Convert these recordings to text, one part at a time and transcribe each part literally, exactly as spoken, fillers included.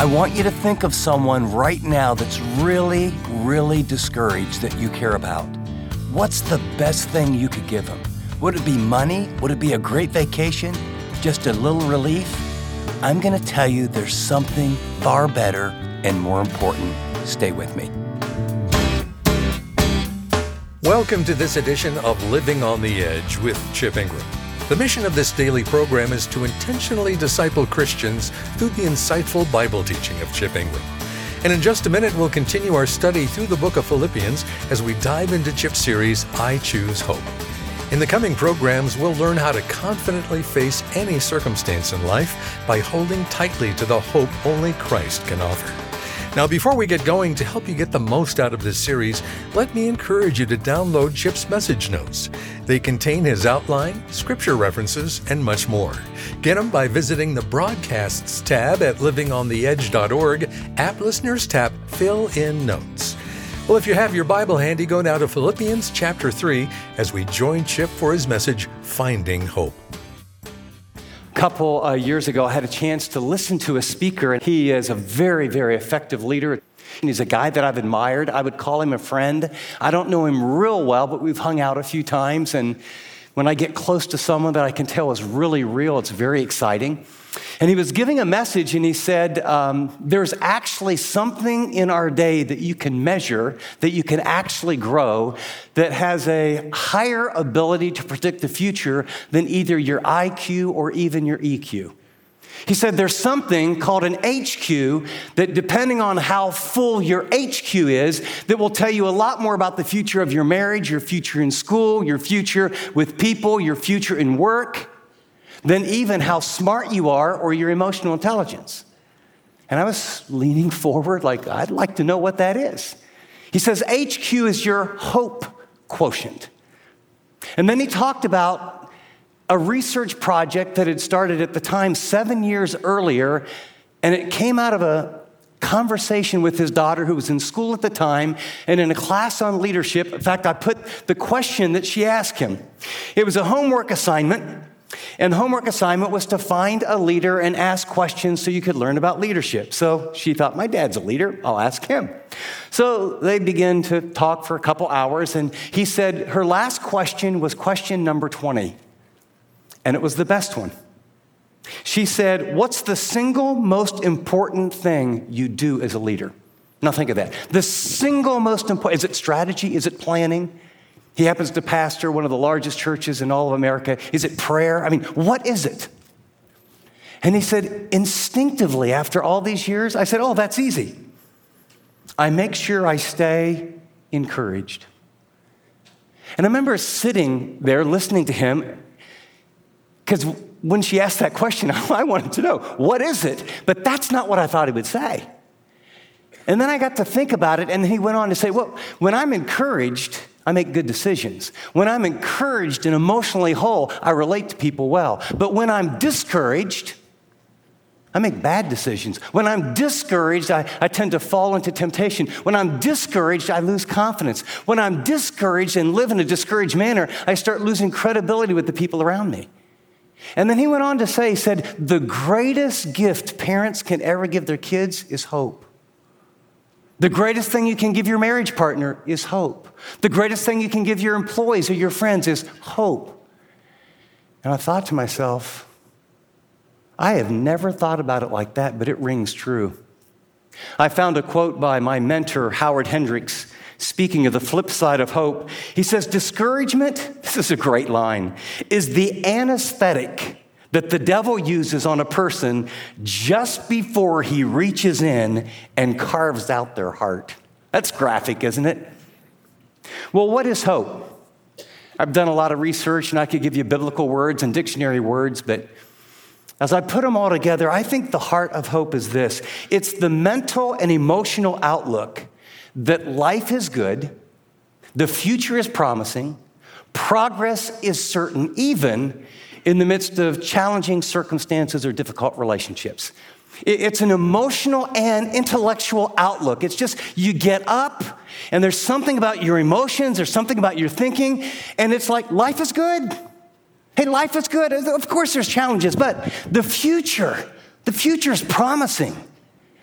I want you to think of someone right now that's really, really discouraged that you care about. What's the best thing you could give them? Would it be money? Would it be a great vacation? Just a little relief? I'm going to tell you there's something far better and more important. Stay with me. Welcome to this edition of Living on the Edge with Chip Ingram. The mission of this daily program is to intentionally disciple Christians through the insightful Bible teaching of Chip Ingram. And in just a minute, we'll continue our study through the book of Philippians as we dive into Chip's series, I Choose Hope. In the coming programs, we'll learn how to confidently face any circumstance in life by holding tightly to the hope only Christ can offer. Now, before we get going, to help you get the most out of this series, let me encourage you to download Chip's message notes. They contain his outline, scripture references, and much more. Get them by visiting the Broadcasts tab at living on the edge dot org, App Listeners tab, Fill in Notes. Well, if you have your Bible handy, go now to Philippians chapter three as we join Chip for his message, Finding Hope. A couple uh, years ago, I had a chance to listen to a speaker, and he is a very, very effective leader. He's a guy that I've admired. I would call him a friend. I don't know him real well, but we've hung out a few times, and when I get close to someone that I can tell is really real, it's very exciting. And he was giving a message, and he said, um, there's actually something in our day that you can measure, that you can actually grow, that has a higher ability to predict the future than either your I Q or even your E Q. He said there's something called an H Q that, depending on how full your H Q is, that will tell you a lot more about the future of your marriage, your future in school, your future with people, your future in work, than even how smart you are or your emotional intelligence. And I was leaning forward like, I'd like to know what that is. He says H Q is your hope quotient. And then he talked about a research project that had started at the time seven years earlier, and it came out of a conversation with his daughter who was in school at the time and in a class on leadership. In fact, I put the question that she asked him. It was a homework assignment. And the homework assignment was to find a leader and ask questions so you could learn about leadership. So she thought, my dad's a leader, I'll ask him. So they began to talk for a couple hours, and he said her last question was question number twenty, and it was the best one. She said, what's the single most important thing you do as a leader? Now think of that. The single most important, is it strategy? Is it planning? He happens to pastor one of the largest churches in all of America. Is it prayer? I mean, what is it? And he said, instinctively, after all these years, I said, oh, that's easy. I make sure I stay encouraged. And I remember sitting there listening to him, because when she asked that question, I wanted to know, what is it? But that's not what I thought he would say. And then I got to think about it, and he went on to say, well, when I'm encouraged, I make good decisions. When I'm encouraged and emotionally whole, I relate to people well. But when I'm discouraged, I make bad decisions. When I'm discouraged, I, I tend to fall into temptation. When I'm discouraged, I lose confidence. When I'm discouraged and live in a discouraged manner, I start losing credibility with the people around me. And then he went on to say, he said, the greatest gift parents can ever give their kids is hope. The greatest thing you can give your marriage partner is hope. The greatest thing you can give your employees or your friends is hope. And I thought to myself, I have never thought about it like that, but it rings true. I found a quote by my mentor, Howard Hendricks, speaking of the flip side of hope. He says, discouragement, this is a great line, is the anesthetic that the devil uses on a person just before he reaches in and carves out their heart. That's graphic, isn't it? Well, what is hope? I've done a lot of research, and I could give you biblical words and dictionary words, but as I put them all together, I think the heart of hope is this. It's the mental and emotional outlook that life is good, the future is promising, progress is certain, even in the midst of challenging circumstances or difficult relationships. It's an emotional and intellectual outlook. It's just you get up, and there's something about your emotions, there's something about your thinking, and it's like life is good. Hey, life is good. Of course there's challenges, but the future, the future is promising.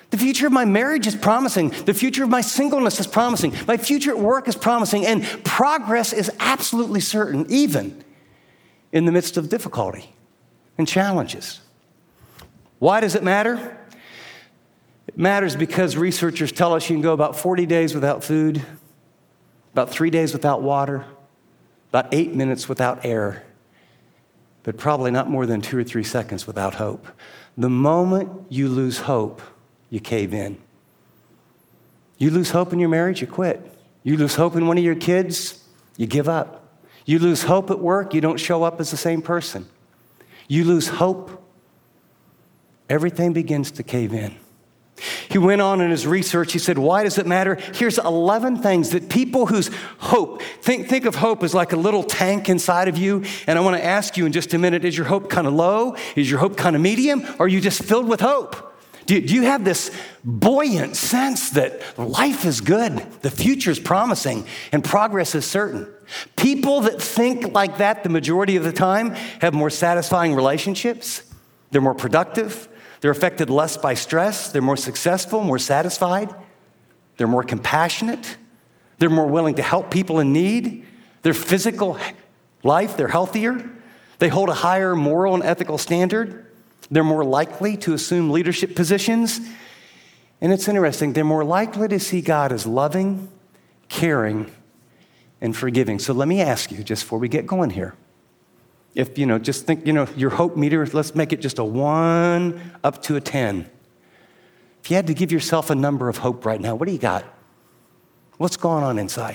The future of my marriage is promising. The future of my singleness is promising. My future at work is promising. And progress is absolutely certain, even in the midst of difficulty and challenges. Why does it matter? It matters because researchers tell us you can go about forty days without food, about three days without water, about eight minutes without air, but probably not more than two or three seconds without hope. The moment you lose hope, you cave in. You lose hope in your marriage, you quit. You lose hope in one of your kids, you give up. You lose hope at work, you don't show up as the same person. You lose hope, everything begins to cave in. He went on in his research, he said, why does it matter? Here's eleven things that people whose hope, think, think of hope as like a little tank inside of you, and I want to ask you in just a minute, is your hope kind of low? Is your hope kind of medium? Or are you just filled with hope? Do you, do you have this buoyant sense that life is good, the future is promising, and progress is certain? People that think like that the majority of the time have more satisfying relationships, they're more productive, they're affected less by stress. They're more successful, more satisfied. They're more compassionate. They're more willing to help people in need. Their physical life, they're healthier. They hold a higher moral and ethical standard. They're more likely to assume leadership positions. And it's interesting, they're more likely to see God as loving, caring, and forgiving. So let me ask you, just before we get going here, if, you know, just think, you know, your hope meter, let's make it just a one up to a ten. If you had to give yourself a number of hope right now, what do you got? What's going on inside?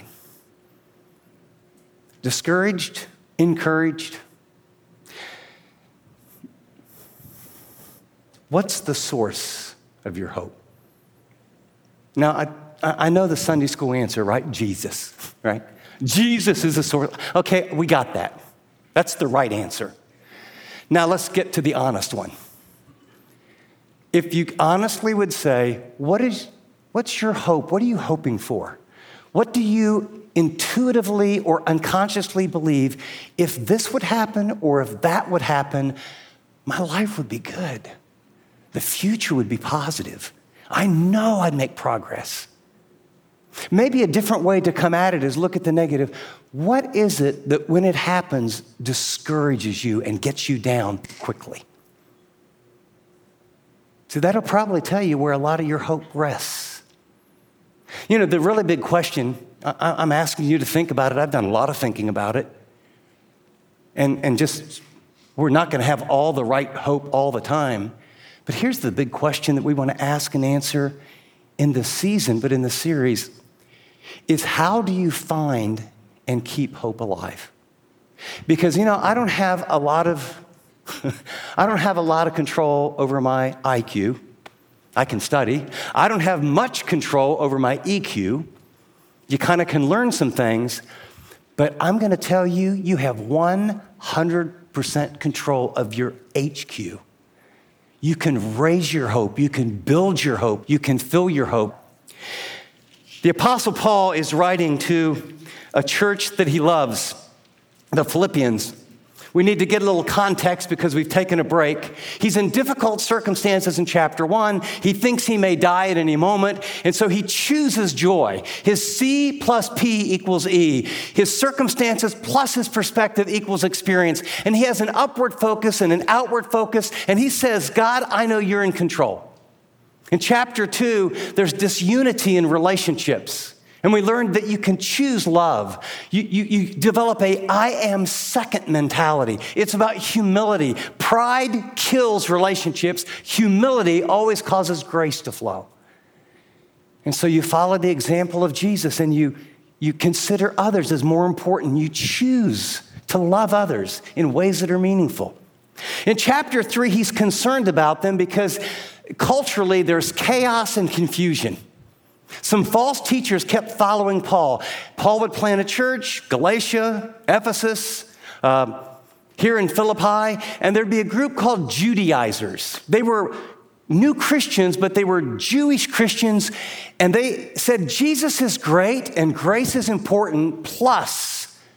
Discouraged? Encouraged? What's the source of your hope? Now, I, I know the Sunday school answer, right? Jesus, right? Jesus is the source. Okay, we got that. That's the right answer. Now let's get to the honest one. If you honestly would say, what is, what's your hope? What are you hoping for? What do you intuitively or unconsciously believe? If this would happen or if that would happen, my life would be good. The future would be positive. I know I'd make progress. Maybe a different way to come at it is look at the negative. What is it that when it happens discourages you and gets you down quickly? So that'll probably tell you where a lot of your hope rests. You know, the really big question, I, I'm asking you to think about it. I've done a lot of thinking about it. And, and just, we're not going to have all the right hope all the time. But here's the big question that we want to ask and answer in this season, but in the series, is how do you find and keep hope alive? Because, you know, I don't have a lot of, I don't have a lot of control over my I Q. I can study. I don't have much control over my E Q. You kind of can learn some things, but I'm going to tell you, you have one hundred percent control of your H Q. You can raise your hope. You can build your hope. You can fill your hope. The Apostle Paul is writing to a church that he loves, the Philippians. We need to get a little context because we've taken a break. He's in difficult circumstances in chapter one. He thinks he may die at any moment, and so he chooses joy. His C plus P equals E. His circumstances plus his perspective equals experience. And he has an upward focus and an outward focus, and he says, God, I know you're in control. In chapter two, there's disunity in relationships. And we learned that you can choose love. You, you, you develop a I am second mentality. It's about humility. Pride kills relationships. Humility always causes grace to flow. And so you follow the example of Jesus and you, you consider others as more important. You choose to love others in ways that are meaningful. In chapter three, he's concerned about them because culturally there's chaos and confusion. Some false teachers kept following Paul. Paul would plant a church, Galatia, Ephesus, uh, here in Philippi, and there'd be a group called Judaizers. They were new Christians, but they were Jewish Christians, and they said Jesus is great and grace is important, plus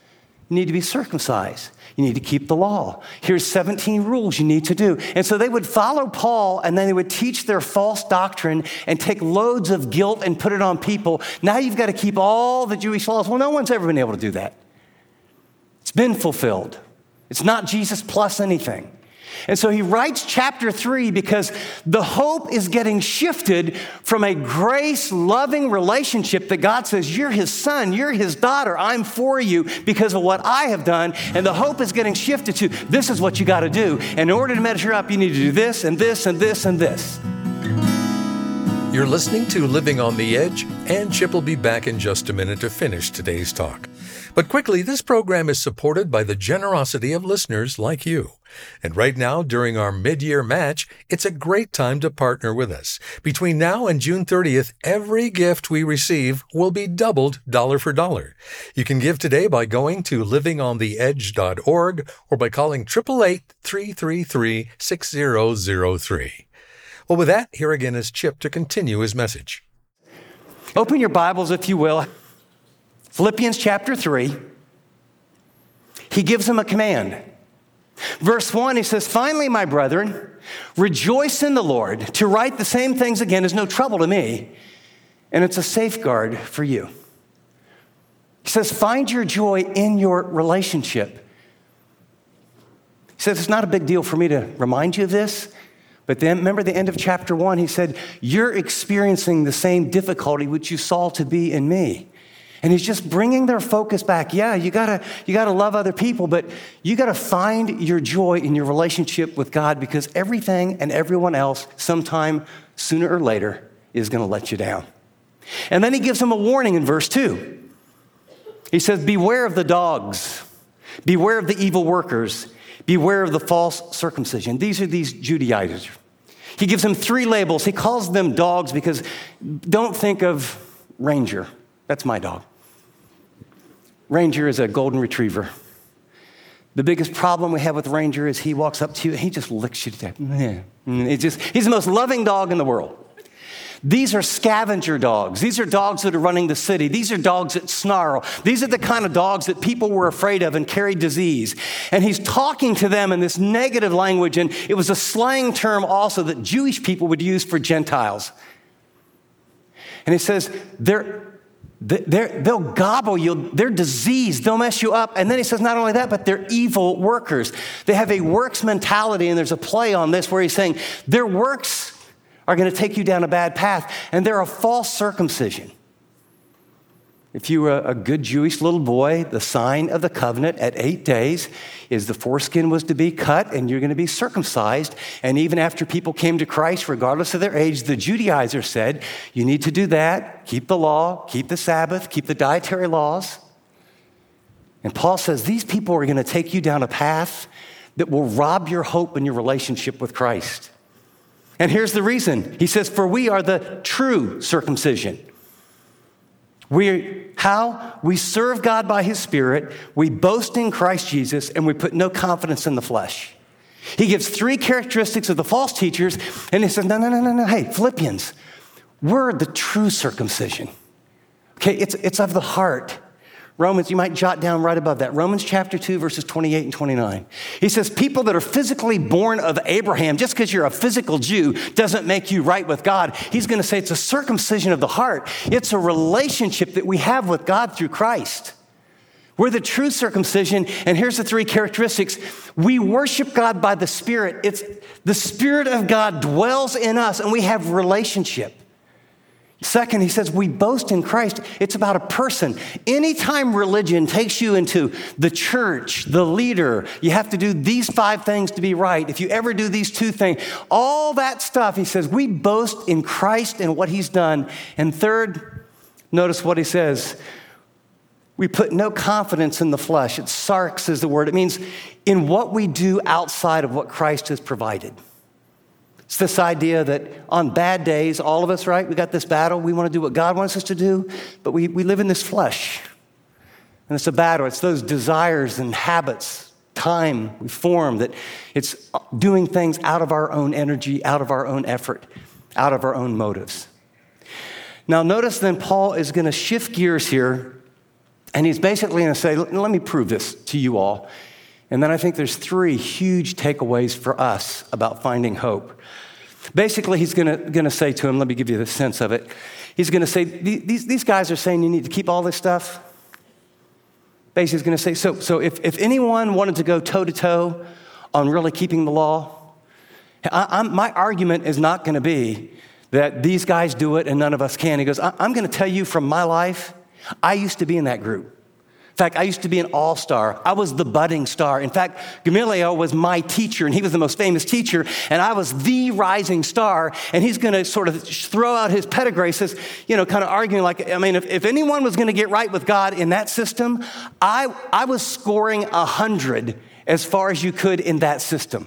You need to be circumcised. You need to keep the law. Here's seventeen rules you need to do. And so they would follow Paul, and then they would teach their false doctrine and take loads of guilt and put it on people. Now you've got to keep all the Jewish laws. Well, no one's ever been able to do that. It's been fulfilled. It's not Jesus plus anything. And so he writes chapter three because the hope is getting shifted from a grace-loving relationship that God says, you're his son, you're his daughter, I'm for you because of what I have done. And the hope is getting shifted to, this is what you got to do. And in order to measure up, you need to do this and this and this and this. You're listening to Living on the Edge, and Chip will be back in just a minute to finish today's talk. But quickly, this program is supported by the generosity of listeners like you. And right now, during our mid-year match, it's a great time to partner with us. Between now and June thirtieth, every gift we receive will be doubled dollar for dollar. You can give today by going to living on the edge dot org or by calling eight eight eight, three three three, six zero zero three. Well, with that, here again is Chip to continue his message. Open your Bibles, if you will. Philippians chapter three. He gives them a command. Verse one, he says, finally, my brethren, rejoice in the Lord. To write the same things again is no trouble to me, and it's a safeguard for you. He says, find your joy in your relationship. He says, it's not a big deal for me to remind you of this, but then remember the end of chapter one, he said, you're experiencing the same difficulty which you saw to be in me. And he's just bringing their focus back. Yeah, you gotta, you gotta love other people, but you gotta find your joy in your relationship with God because everything and everyone else, sometime sooner or later, is gonna let you down. And then he gives them a warning in verse two. He says, beware of the dogs, beware of the evil workers, beware of the false circumcision. These are these Judaizers. He gives them three labels. He calls them dogs because don't think of Ranger. That's my dog. Ranger is a golden retriever. The biggest problem we have with Ranger is he walks up to you and he just licks you to death. It's just, he's the most loving dog in the world. These are scavenger dogs. These are dogs that are running the city. These are dogs that snarl. These are the kind of dogs that people were afraid of and carried disease. And he's talking to them in this negative language, and it was a slang term also that Jewish people would use for Gentiles. And he says, they're They're, they'll gobble you. They're diseased. They'll mess you up. And then he says, not only that, but they're evil workers. They have a works mentality, and there's a play on this where he's saying their works are going to take you down a bad path, and they're a false circumcision. If you were a good Jewish little boy, the sign of the covenant at eight days is the foreskin was to be cut and you're going to be circumcised. And even after people came to Christ, regardless of their age, the Judaizers said, you need to do that, keep the law, keep the Sabbath, keep the dietary laws. And Paul says these people are going to take you down a path that will rob your hope in your relationship with Christ. And here's the reason. He says, for we are the true circumcision. We, how? We serve God by his Spirit, we boast in Christ Jesus, and we put no confidence in the flesh. He gives three characteristics of the false teachers, and he says, no, no, no, no, no. Hey, Philippians, we're the true circumcision. Okay, it's, it's of the heart. Romans, you might jot down right above that. Romans chapter two, verses twenty-eight and twenty-nine. He says, people that are physically born of Abraham, just because you're a physical Jew doesn't make you right with God. He's going to say it's a circumcision of the heart. It's a relationship that we have with God through Christ. We're the true circumcision, and here's the three characteristics. We worship God by the Spirit. It's the Spirit of God dwells in us, and we have relationship. Second, he says, we boast in Christ. It's about a person. Anytime religion takes you into the church, the leader, you have to do these five things to be right. If you ever do these two things, all that stuff, he says, we boast in Christ and what he's done. And third, notice what he says. We put no confidence in the flesh. It's sarx is the word. It means in what we do outside of what Christ has provided. It's this idea that on bad days, all of us, right, we got this battle. We want to do what God wants us to do, but we, we live in this flesh. And it's a battle. It's those desires and habits, time we form, that it's doing things out of our own energy, out of our own effort, out of our own motives. Now, notice then Paul is going to shift gears here, And he's basically going to say, let me prove this to you all. And then I think there's three huge takeaways for us about finding hope. Basically, he's going to, going to say to him, let me give you the sense of it. He's going to say, these, these guys are saying you need to keep all this stuff. Basically, he's going to say, so, so if, if anyone wanted to go toe-to-toe on really keeping the law, I, I'm, my argument is not going to be that these guys do it and none of us can. He goes, I, I'm going to tell you from my life, I used to be in that group. In fact, I used to be an all-star. I was the budding star. In fact, Gamaliel was my teacher, and he was the most famous teacher, and I was the rising star. And he's going to sort of throw out his pedigree, says, you know, kind of arguing like, I mean, if, if anyone was going to get right with God in that system, I, I was scoring one hundred as far as you could in that system.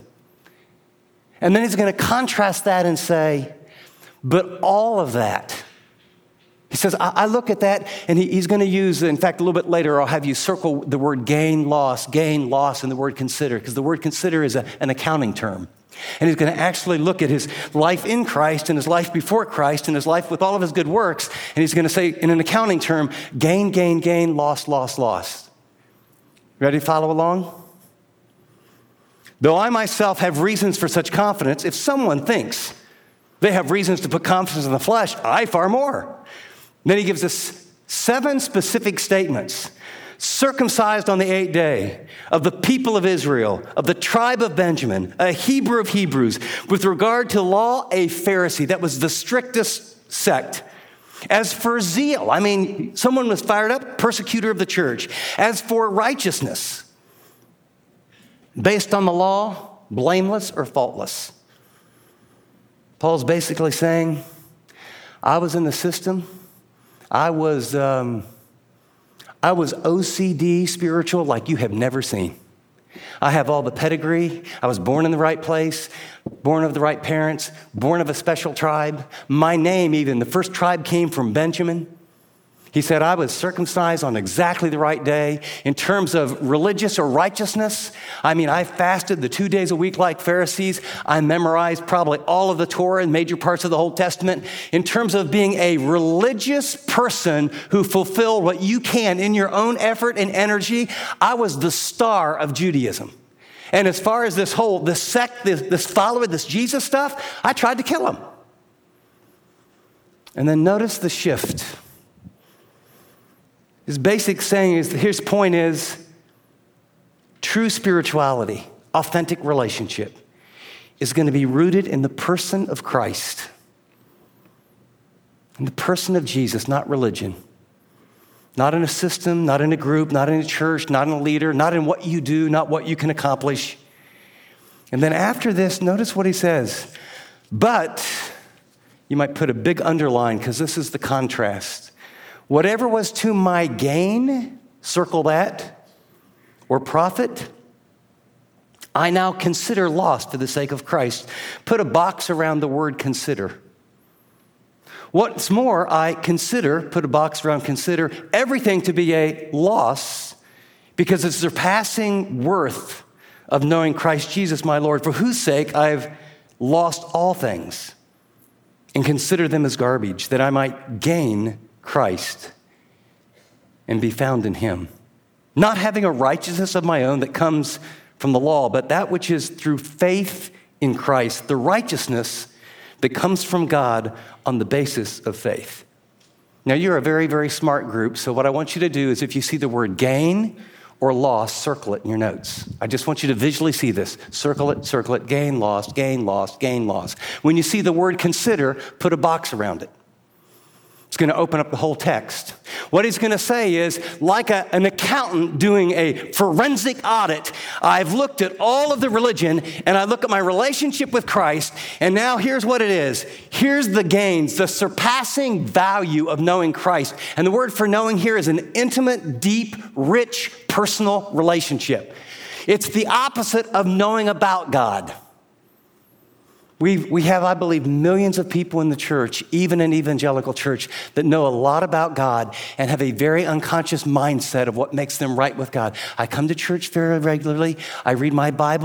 And then he's going to contrast that and say, but all of that, he says, I, I look at that, and he, he's going to use, in fact, a little bit later, I'll have you circle the word gain, loss, gain, loss, and the word consider, because the word consider is a, an accounting term. And he's going to actually look at his life in Christ and his life before Christ and his life with all of his good works, and he's going to say, in an accounting term, gain, gain, gain, loss, loss, loss. Ready to follow along? Though I myself have reasons for such confidence, if someone thinks they have reasons to put confidence in the flesh, I far more. Then he gives us seven specific statements. Circumcised on the eighth day, of the people of Israel, of the tribe of Benjamin, a Hebrew of Hebrews, with regard to law, a Pharisee. That was the strictest sect. As for zeal, I mean, someone was fired up, persecutor of the church. As for righteousness, based on the law, blameless or faultless. Paul's basically saying, I was in the system. I was, um, I was O C D spiritual like you have never seen. I have all the pedigree. I was born in the right place, born of the right parents, born of a special tribe. My name even, the first tribe came from Benjamin. He said, I was circumcised on exactly the right day. In terms of religious or righteousness, I mean, I fasted the two days a week like Pharisees. I memorized probably all of the Torah and major parts of the Old Testament. In terms of being a religious person who fulfilled what you can in your own effort and energy, I was the star of Judaism. And as far as this whole, this sect, this, this follower, this Jesus stuff, I tried to kill him. And then notice the shift. His basic saying is, his point is, true spirituality, authentic relationship, is going to be rooted in the person of Christ, in the person of Jesus, not religion, not in a system, not in a group, not in a church, not in a leader, not in what you do, not what you can accomplish. And then after this, notice what he says. But, you might put a big underline because this is the contrast. Whatever was to my gain, circle that, or profit, I now consider loss for the sake of Christ. Put a box around the word consider. What's more, I consider, put a box around consider, everything to be a loss because it's the surpassing worth of knowing Christ Jesus my Lord, for whose sake I've lost all things and consider them as garbage, that I might gain Christ and be found in him. Not having a righteousness of my own that comes from the law, but that which is through faith in Christ, the righteousness that comes from God on the basis of faith. Now, you're a very, very smart group, so what I want you to do is if you see the word gain or loss, circle it in your notes. I just want you to visually see this. Circle it, circle it, gain, loss, gain, loss, gain, loss. When you see the word consider, put a box around it. It's going to open up the whole text. What he's going to say is, like a, an accountant doing a forensic audit, I've looked at all of the religion, and I look at my relationship with Christ, and now here's what it is. Here's the gains, the surpassing value of knowing Christ. And the word for knowing here is an intimate, deep, rich, personal relationship. It's the opposite of knowing about God. We, we have, I believe, millions of people in the church, even in evangelical church, that know a lot about God and have a very unconscious mindset of what makes them right with God. I come to church very regularly. I read my Bible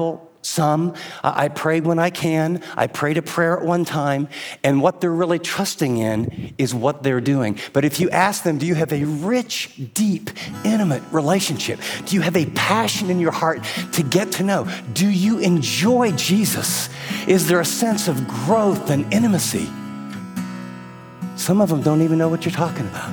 some. I I pray when I can. I prayed a prayer at one time. And what they're really trusting in is what they're doing. But if you ask them, do you have a rich, deep, intimate relationship? Do you have a passion in your heart to get to know? Do you enjoy Jesus? Is there a sense of growth and intimacy? Some of them don't even know what you're talking about.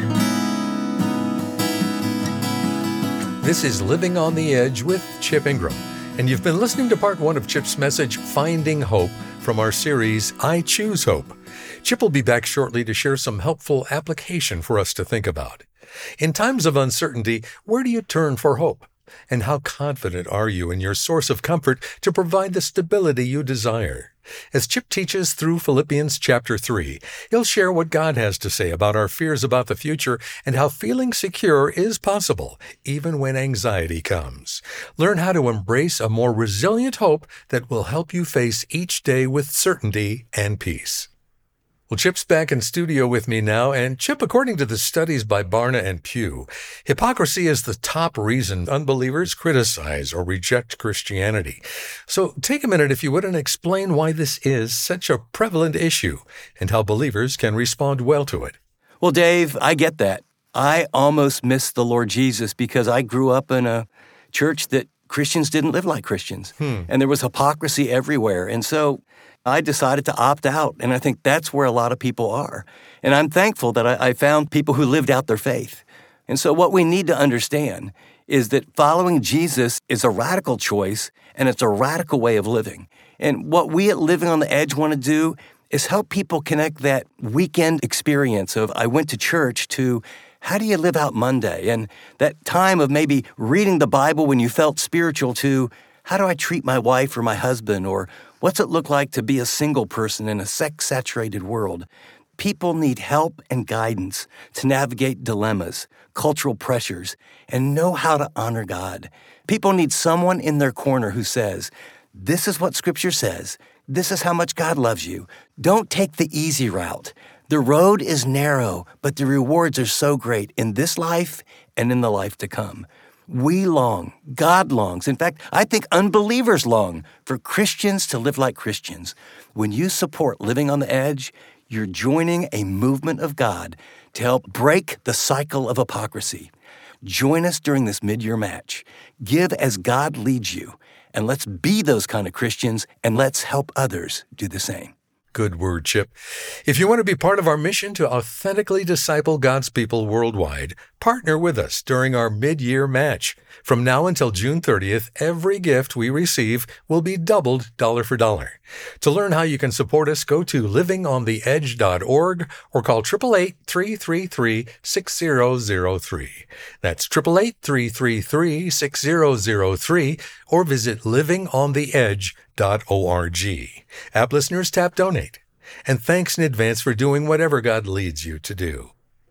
This is Living on the Edge with Chip Ingram, and you've been listening to part one of Chip's message, Finding Hope, from our series, I Choose Hope. Chip will be back shortly to share some helpful application for us to think about. In times of uncertainty, where do you turn for hope? And how confident are you in your source of comfort to provide the stability you desire? As Chip teaches through Philippians chapter three, he'll share what God has to say about our fears about the future and how feeling secure is possible, even when anxiety comes. Learn how to embrace a more resilient hope that will help you face each day with certainty and peace. Well, Chip's back in studio with me now, and Chip, according to the studies by Barna and Pew, hypocrisy is the top reason unbelievers criticize or reject Christianity. So take a minute, if you would, and explain why this is such a prevalent issue and how believers can respond well to it. Well, Dave, I get that. I almost missed the Lord Jesus because I grew up in a church that Christians didn't live like Christians, hmm. and there was hypocrisy everywhere. And so I decided to opt out, and I think that's where a lot of people are. And I'm thankful that I, I found people who lived out their faith. And so what we need to understand is that following Jesus is a radical choice, and it's a radical way of living. And what we at Living on the Edge want to do is help people connect that weekend experience of I went to church to how do you live out Monday? And that time of maybe reading the Bible when you felt spiritual to how do I treat my wife or my husband? Or what's it look like to be a single person in a sex-saturated world? People need help and guidance to navigate dilemmas, cultural pressures, and know how to honor God. People need someone in their corner who says, this is what Scripture says. This is how much God loves you. Don't take the easy route. The road is narrow, but the rewards are so great in this life and in the life to come. We long, God longs. In fact, I think unbelievers long for Christians to live like Christians. When you support Living on the Edge, you're joining a movement of God to help break the cycle of hypocrisy. Join us during this mid-year match. Give as God leads you, and let's be those kind of Christians, and let's help others do the same. Good word, Chip. If you want to be part of our mission to authentically disciple God's people worldwide, partner with us during our mid-year match. From now until June thirtieth, every gift we receive will be doubled dollar for dollar. To learn how you can support us, go to living on the edge dot org or call eight eight eight, three three three, six zero zero three. That's eight eight eight, three three three, six zero zero three or visit living on the edge dot org. App listeners, tap donate. And thanks in advance for doing whatever God leads you to do.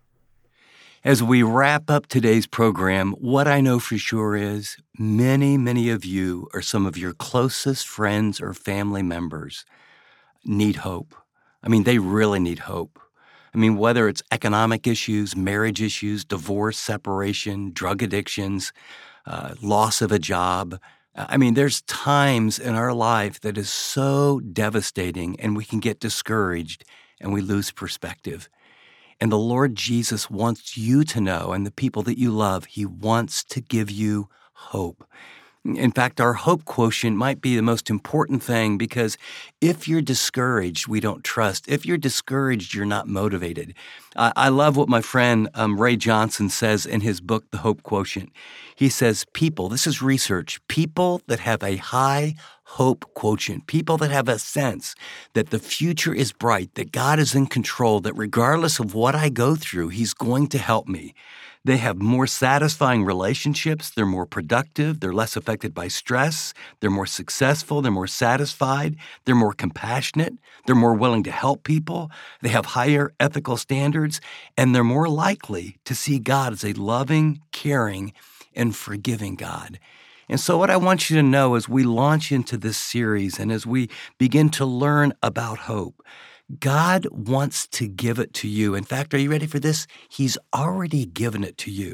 As we wrap up today's program, what I know for sure is many, many of you or some of your closest friends or family members need hope. I mean, they really need hope. I mean, whether it's economic issues, marriage issues, divorce, separation, drug addictions, uh, loss of a job. I mean, there's times in our life that is so devastating and we can get discouraged and we lose perspective. And the Lord Jesus wants you to know, and the people that you love, He wants to give you hope. In fact, our hope quotient might be the most important thing because if you're discouraged, we don't trust. If you're discouraged, you're not motivated. I, I love what my friend um, Ray Johnson says in his book, The Hope Quotient. He says people, this is research, people that have a high hope quotient, people that have a sense that the future is bright, that God is in control, that regardless of what I go through, He's going to help me. They have more satisfying relationships, they're more productive, they're less affected by stress, they're more successful, they're more satisfied, they're more compassionate, they're more willing to help people, they have higher ethical standards, and they're more likely to see God as a loving, caring, and forgiving God. And so what I want you to know as we launch into this series and as we begin to learn about hope, God wants to give it to you. In fact, are you ready for this? He's already given it to you.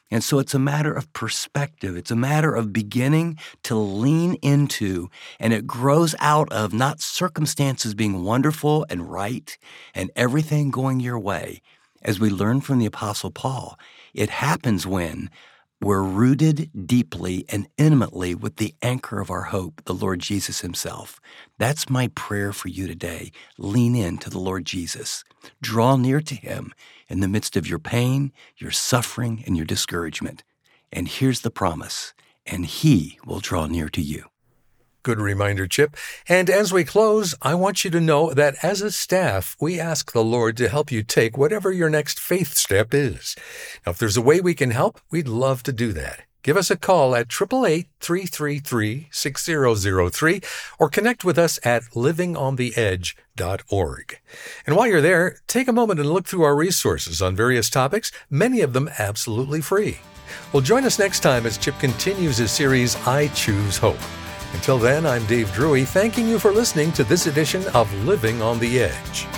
And so it's a matter of perspective. It's a matter of beginning to lean into, and it grows out of not circumstances being wonderful and right and everything going your way. As we learn from the Apostle Paul, it happens when we're rooted deeply and intimately with the anchor of our hope, the Lord Jesus himself. That's my prayer for you today. Lean into the Lord Jesus. Draw near to him in the midst of your pain, your suffering, and your discouragement. And here's the promise, and he will draw near to you. Good reminder, Chip. And as we close, I want you to know that as a staff, we ask the Lord to help you take whatever your next faith step is. Now, if there's a way we can help, we'd love to do that. Give us a call at eight eight eight, three three three, six zero zero three or connect with us at living on the edge dot org. And while you're there, take a moment and look through our resources on various topics, many of them absolutely free. Well, join us next time as Chip continues his series, I Choose Hope. Until then, I'm Dave Drury, thanking you for listening to this edition of Living on the Edge.